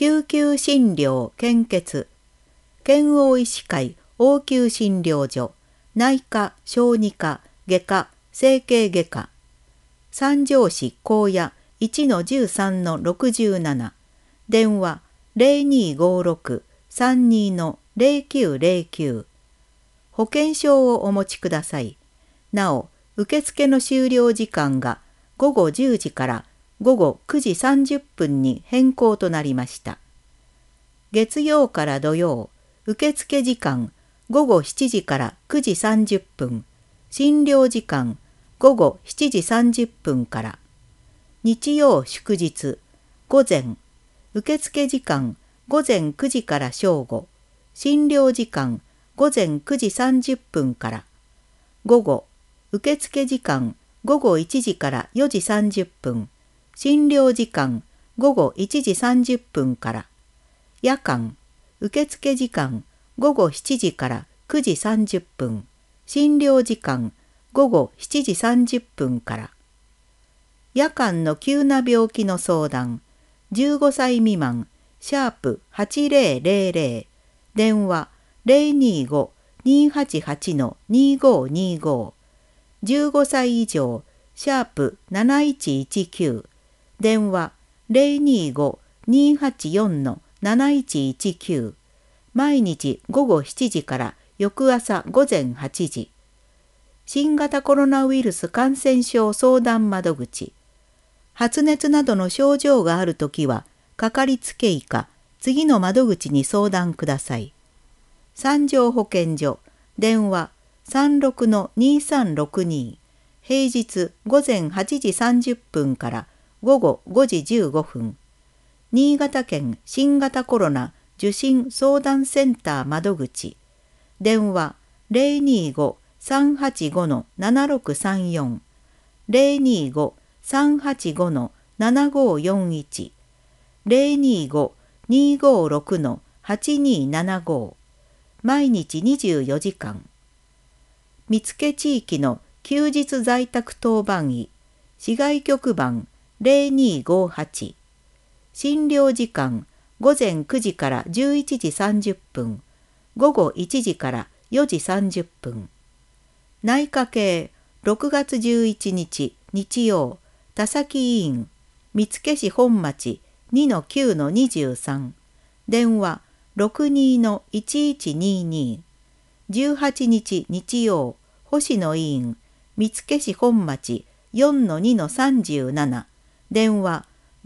救急診療献血、県央医師会応急診療所、内科、小児科、外科、整形外科、三条市高野 1-13-67、電話0256-32-0909、保険証をお持ちください。なお、受付の終了時間が午後10時から午後9時30分に変更となりました。月曜から土曜、受付時間午後7時から9時30分、診療時間午後7時30分から。日曜祝日、午前、受付時間午前9時から正午、診療時間午前9時30分から。午後、受付時間午後1時から4時30分、診療時間午後1時30分から。夜間、受付時間午後7時から9時30分、診療時間午後7時30分から。夜間の急な病気の相談、15歳未満、#8000、電話025-288-2525、15歳以上、#7119、電話025-284-7119、毎日午後7時から翌朝午前8時。新型コロナウイルス感染症相談窓口。発熱などの症状があるときは、かかりつけ医か次の窓口に相談ください。三条保健所、電話36-2362、平日午前8時30分から午後5時15分。新潟県新型コロナ受診相談センター窓口、電話025-385-7634、025-385-7541、025-256-8275、毎日24時間。見附地域の休日在宅当番医、市外局番0258、診療時間午前9時から11時30分、午後1時から4時30分。内科系6月11日日曜、田崎医院、見附市本町 2-9-23、電話62-1122、18日日曜、星野医院、見附市本町 4-2-37、電話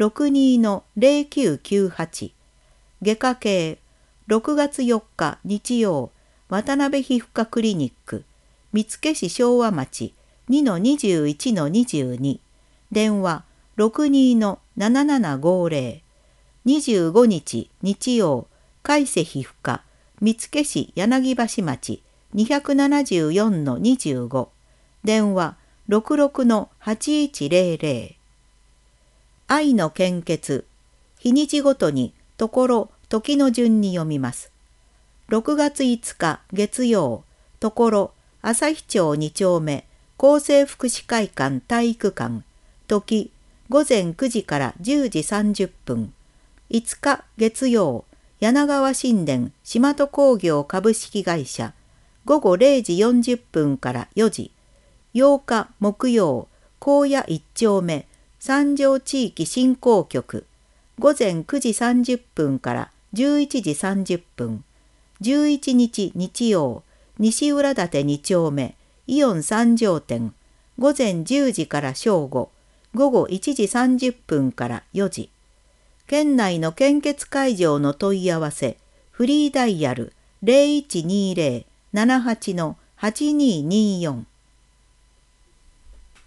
62-0998、外科系6月4日日曜、渡辺皮膚科クリニック、見附市昭和町 2-21-22、電話62-7750、25日日曜、海瀬皮膚科、見附市柳橋町 274-25、電話66-8100。愛の献血、日にちごとにところ時の順に読みます。6月5日月曜、ところ旭町2丁目厚生福祉会館体育館、時午前9時から10時30分。5日月曜、柳川新田島戸工業株式会社、午後0時40分から4時。8日木曜、高野1丁目三条地域振興局、午前9時30分から11時30分。11日日曜、西浦館2丁目イオン三条店、午前10時から正午、午後1時30分から4時。県内の献血会場の問い合わせ、フリーダイヤル 0120-78-8224。